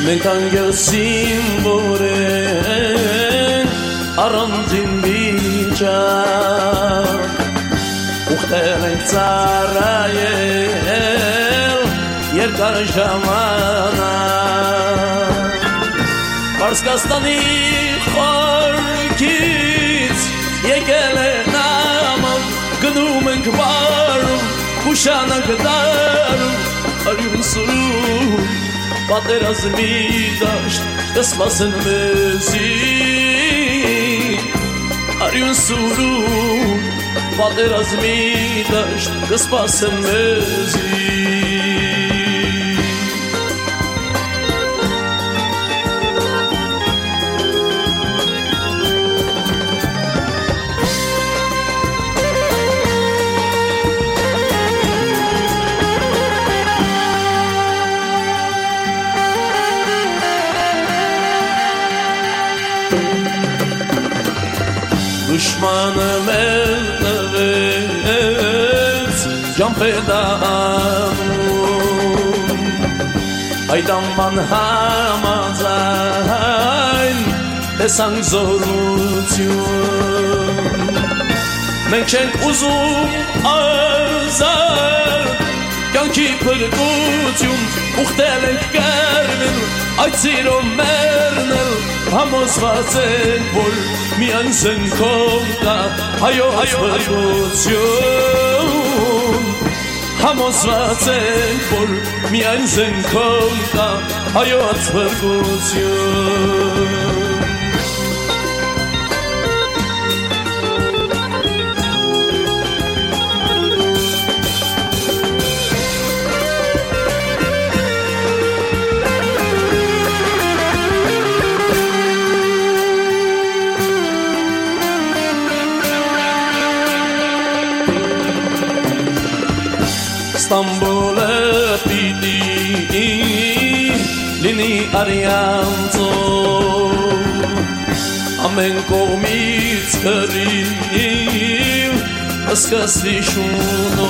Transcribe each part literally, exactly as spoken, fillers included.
մենք անգեսին որ են առանձին վիճակ ուխտել ենք ծառայել երկար ժամանակ Պարսկաստանի խորքից եկել է նամակ գնում ենք վարում ուշանակ դարում արյուն սուրում պատերազմի դաշտ կսպասեն մեզի արյուն սուրում պատերազմի դաշտ կսպասեն մեզի Düşmanı melnevez can fedanım Aydan man hamazayn desan zorutun Mençenk uzun azar Yanki pırgutun Uhtelenk germin Aytsiro mernel Hamos vazen vol Mian sen konta Hayo pırgutun Hamos vazen vol Mian sen konta Hayo pırgutun İstanbul'a pidi lini arianzo amen komit karim askasli shuno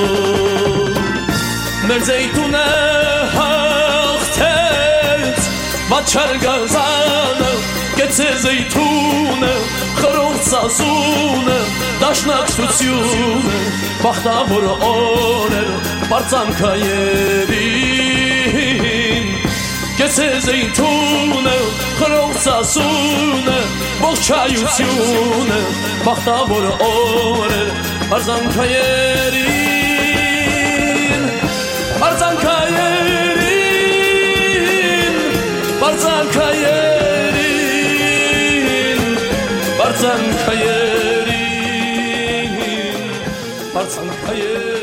merzeytuna haqtet bachar gazana getze zeytuna khrov sazuna dashnaktsyuna baxtavor oner Barțancaierin Ghețe zeytune Hrăuța sună Bocciaiuțiune Baxtavor ore Barțancaierin Barțancaierin Barțancaierin Barțancaierin Barțancaierin